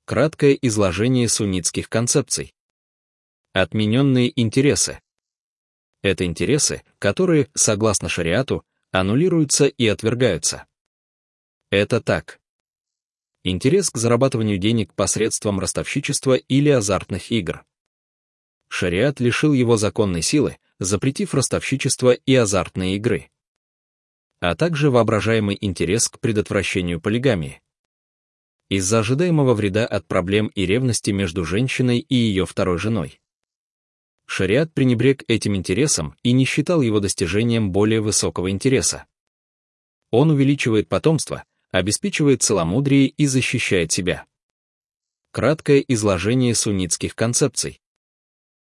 Краткое изложение суннитских концепций. Отмененные интересы. Это интересы, которые, согласно шариату, аннулируются и отвергаются. Это так. Интерес к зарабатыванию денег посредством ростовщичества или азартных игр. Шариат лишил его законной силы, запретив ростовщичество и азартные игры. А также воображаемый интерес к предотвращению полигамии. Из-за ожидаемого вреда от проблем и ревности между женщиной и ее второй женой. Шариат пренебрег этим интересом и не считал его достижением более высокого интереса. Он увеличивает потомство, обеспечивает целомудрие и защищает себя. Краткое изложение суннитских концепций.